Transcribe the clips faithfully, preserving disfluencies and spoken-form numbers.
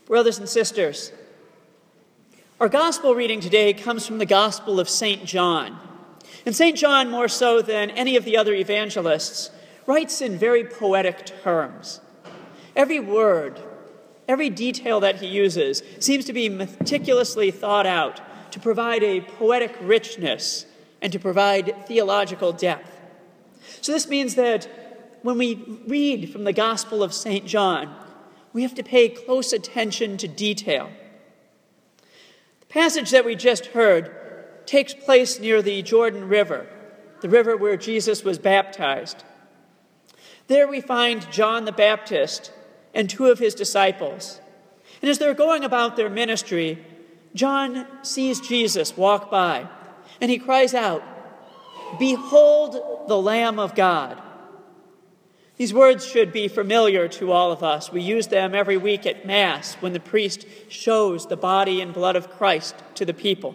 Brothers and sisters, our gospel reading today comes from the Gospel of Saint John. And Saint John, more so than any of the other evangelists, writes in very poetic terms. Every word, every detail that he uses seems to be meticulously thought out to provide a poetic richness and to provide theological depth. So this means that when we read from the Gospel of Saint John, we have to pay close attention to detail. The passage that we just heard takes place near the Jordan River, the river where Jesus was baptized. There we find John the Baptist and two of his disciples. And as they're going about their ministry, John sees Jesus walk by, and he cries out, "Behold the Lamb of God." These words should be familiar to all of us. We use them every week at Mass when the priest shows the body and blood of Christ to the people.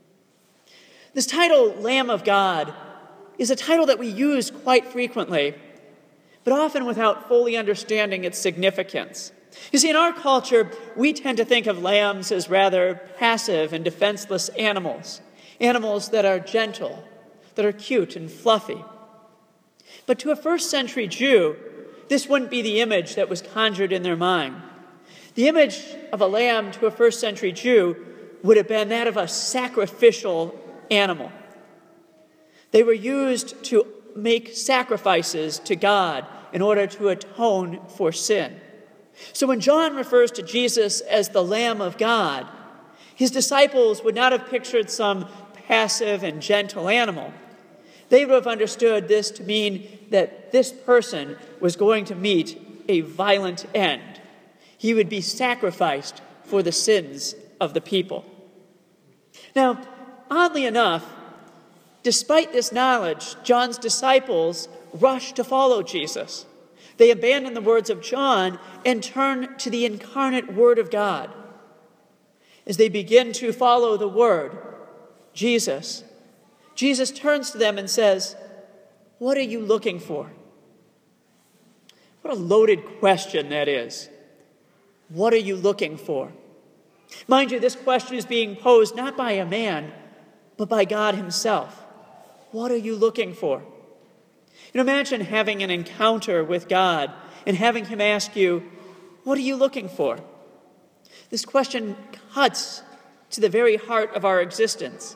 This title, Lamb of God, is a title that we use quite frequently, but often without fully understanding its significance. You see, in our culture, we tend to think of lambs as rather passive and defenseless animals, animals that are gentle, that are cute and fluffy. But to a first century Jew, this wouldn't be the image that was conjured in their mind. The image of a lamb to a first century Jew would have been that of a sacrificial animal. They were used to make sacrifices to God in order to atone for sin. So when John refers to Jesus as the Lamb of God, his disciples would not have pictured some passive and gentle animal. They would have understood this to mean that this person was going to meet a violent end. He would be sacrificed for the sins of the people. Now, oddly enough, despite this knowledge, John's disciples rush to follow Jesus. They abandon the words of John and turn to the incarnate Word of God. As they begin to follow the Word, Jesus, Jesus turns to them and says, "What are you looking for?" What a loaded question that is. What are you looking for? Mind you, this question is being posed not by a man, but by God himself. What are you looking for? You know, imagine having an encounter with God and having him ask you, "What are you looking for?" This question cuts to the very heart of our existence.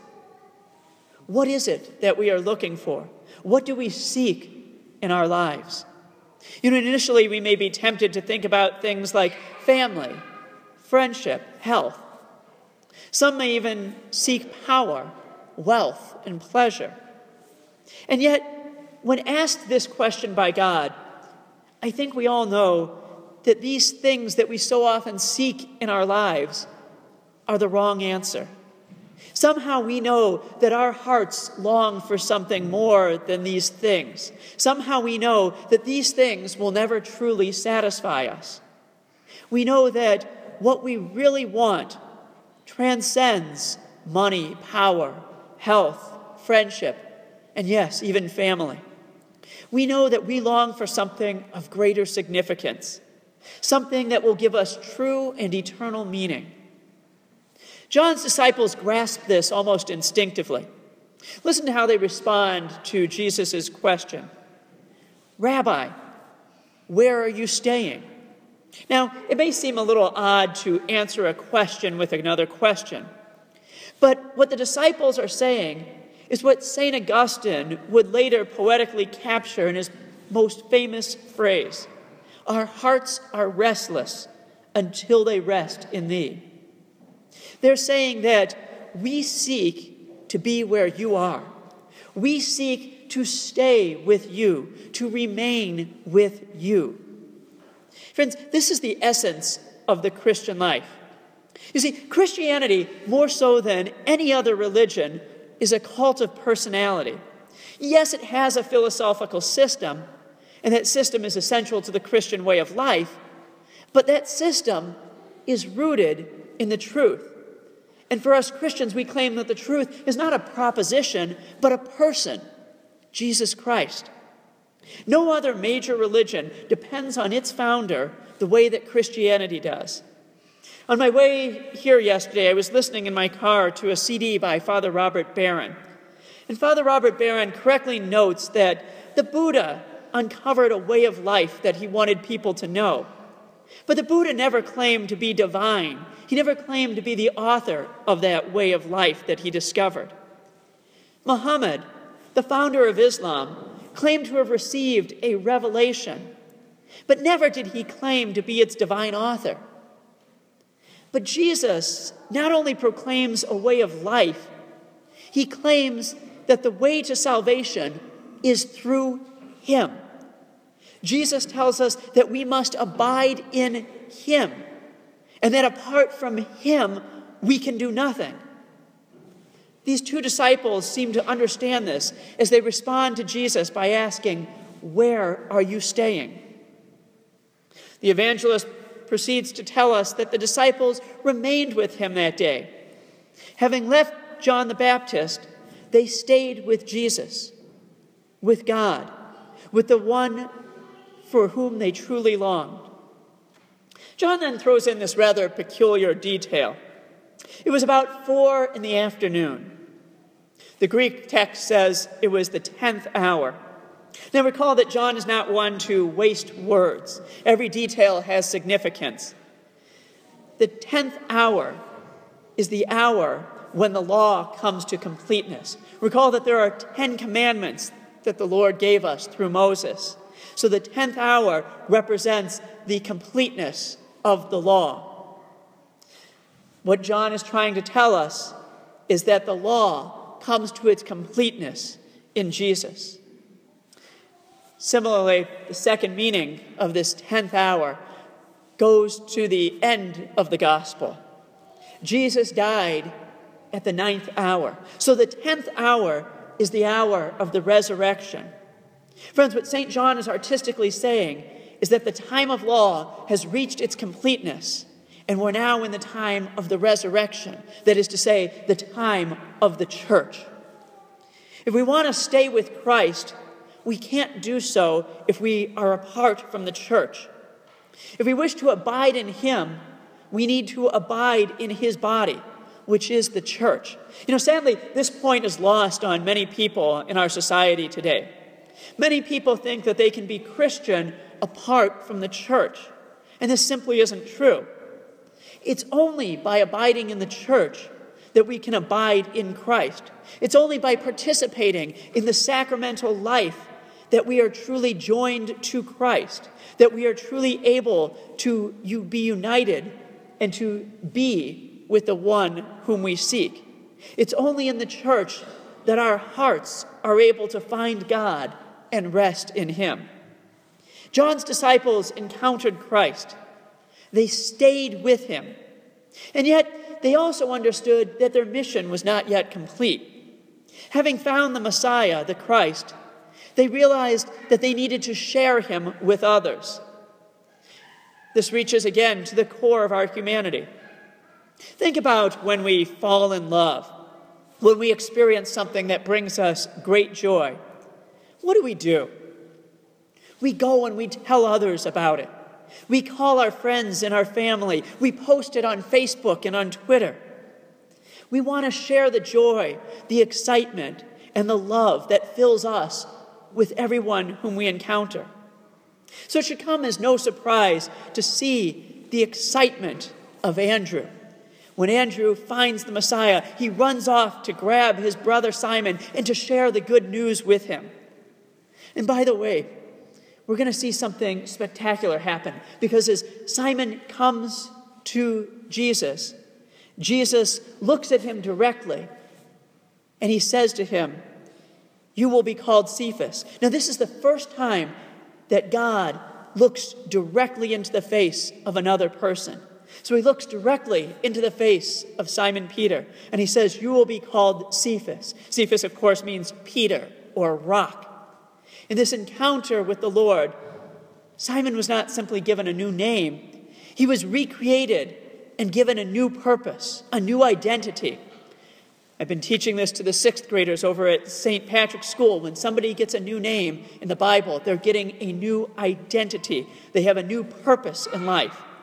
What is it that we are looking for? What do we seek in our lives? You know, initially we may be tempted to think about things like family, friendship, health. Some may even seek power, wealth, and pleasure. And yet, when asked this question by God, I think we all know that these things that we so often seek in our lives are the wrong answer. Somehow we know that our hearts long for something more than these things. Somehow we know that these things will never truly satisfy us. We know that what we really want transcends money, power, health, friendship, and yes, even family. We know that we long for something of greater significance, something that will give us true and eternal meaning. John's disciples grasp this almost instinctively. Listen to how they respond to Jesus' question. "Rabbi, where are you staying?" Now, it may seem a little odd to answer a question with another question, but what the disciples are saying is what Saint Augustine would later poetically capture in his most famous phrase, "Our hearts are restless until they rest in thee." They're saying that we seek to be where you are. We seek to stay with you, to remain with you. Friends, this is the essence of the Christian life. You see, Christianity, more so than any other religion, is a cult of personality. Yes, it has a philosophical system, and that system is essential to the Christian way of life, but that system is rooted in the truth. And for us Christians, we claim that the truth is not a proposition, but a person, Jesus Christ. No other major religion depends on its founder the way that Christianity does. On my way here yesterday, I was listening in my car to a C D by Father Robert Barron. And Father Robert Barron correctly notes that the Buddha uncovered a way of life that he wanted people to know. But the Buddha never claimed to be divine. He never claimed to be the author of that way of life that he discovered. Muhammad, the founder of Islam, claimed to have received a revelation, but never did he claim to be its divine author. But Jesus not only proclaims a way of life, he claims that the way to salvation is through him. Jesus tells us that we must abide in him, and that apart from him, we can do nothing. These two disciples seem to understand this as they respond to Jesus by asking, "Where are you staying?" The evangelist proceeds to tell us that the disciples remained with him that day. Having left John the Baptist, they stayed with Jesus, with God, with the one for whom they truly longed. John then throws in this rather peculiar detail. It was about four in the afternoon. The Greek text says it was the tenth hour. Now recall that John is not one to waste words. Every detail has significance. The tenth hour is the hour when the law comes to completeness. Recall that there are ten commandments that the Lord gave us through Moses. So the tenth hour represents the completeness of the law. What John is trying to tell us is that the law comes to its completeness in Jesus. Similarly, the second meaning of this tenth hour goes to the end of the gospel. Jesus died at the ninth hour. So the tenth hour is the hour of the resurrection. Friends, what Saint John is artistically saying is that the time of law has reached its completeness, and we're now in the time of the resurrection, that is to say, the time of the church. If we want to stay with Christ, we can't do so if we are apart from the church. If we wish to abide in him, we need to abide in his body, which is the church. You know, sadly, this point is lost on many people in our society today. Many people think that they can be Christian apart from the church, and this simply isn't true. It's only by abiding in the church that we can abide in Christ. It's only by participating in the sacramental life that we are truly joined to Christ, that we are truly able to be united and to be with the one whom we seek. It's only in the church that our hearts are able to find God and rest in him. John's disciples encountered Christ. They stayed with him. And yet, they also understood that their mission was not yet complete. Having found the Messiah, the Christ, they realized that they needed to share him with others. This reaches again to the core of our humanity. Think about when we fall in love, when we experience something that brings us great joy. What do we do? We go and we tell others about it. We call our friends and our family. We post it on Facebook and on Twitter. We want to share the joy, the excitement, and the love that fills us with everyone whom we encounter. So it should come as no surprise to see the excitement of Andrew. When Andrew finds the Messiah, he runs off to grab his brother Simon and to share the good news with him. And by the way, we're going to see something spectacular happen, because as Simon comes to Jesus, Jesus looks at him directly and he says to him, "You will be called Cephas." Now, this is the first time that God looks directly into the face of another person. So he looks directly into the face of Simon Peter, and he says, "You will be called Cephas." Cephas, of course, means Peter or rock. In this encounter with the Lord, Simon was not simply given a new name. He was recreated and given a new purpose, a new identity. I've been teaching this to the sixth graders over at Saint Patrick's School. When somebody gets a new name in the Bible, they're getting a new identity. They have a new purpose in life.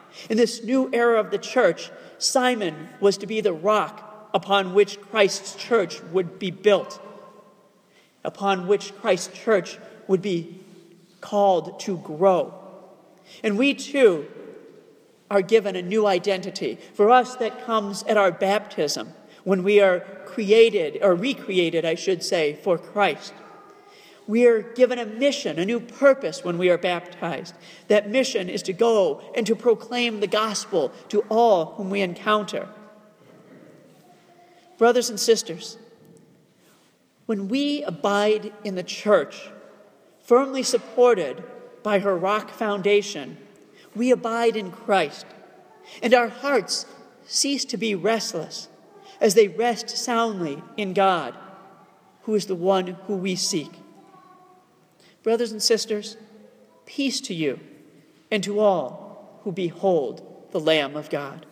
In this new era of the church, Simon was to be the rock upon which Christ's church would be built, upon which Christ's church would be called to grow. And we too are given a new identity. For us, that comes at our baptism, when we are created, or recreated, I should say, for Christ. We are given a mission, a new purpose when we are baptized. That mission is to go and to proclaim the gospel to all whom we encounter. Brothers and sisters, when we abide in the church, firmly supported by her rock foundation, we abide in Christ, and our hearts cease to be restless as they rest soundly in God, who is the one who we seek. Brothers and sisters, peace to you and to all who behold the Lamb of God.